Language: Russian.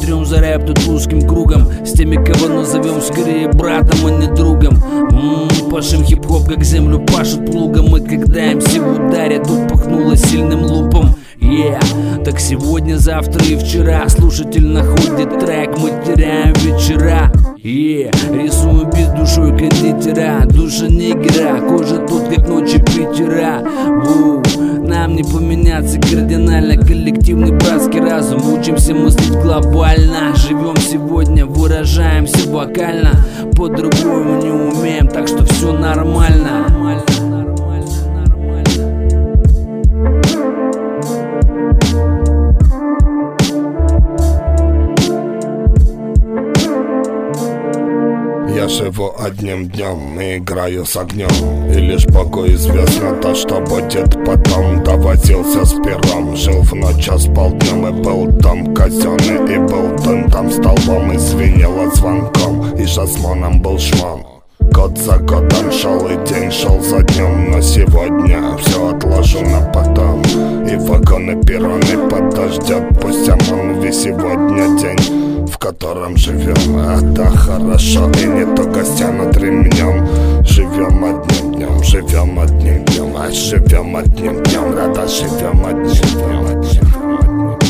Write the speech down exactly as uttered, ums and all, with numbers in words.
трем за рэп тут узким кругом, с теми, кого назовем скорее братом, а не другом. М-м, пашем хип-хоп, как землю пашут плугом. И когда им все ударят, тут пахнуло сильным лупом. Yeah. Так сегодня, завтра и вчера слушатель находит трек, мы теряем вечера. Yeah. Рисуем без душой кондитера, душа не игра, кожа тут как ночи Питера. Ву. Нам не поменяться кардинально, коллективный братский разум, учимся мыслить глобально. Живем сегодня, выражаемся вокально, по-другому не умеем, так что все нормально. Я живу одним днем и играю с огнем, и лишь Богу известно то, что будет потом. Довозился с пером, жил в ночь, а спал днем. И был дом казенный, и был дом там столбом, и звенело звонком, и жасмоном был шмон. Год за годом шел, и день шел за днем, но сегодня все отложу на потом. И вагоны, перроны подождет, пусть ОМОН, ведь сегодня день, в котором живем. Это хорошо, и не то гостянут ремнем. Живем одним днем, живем одним днем, а живем одним днем, рада живем одним днем.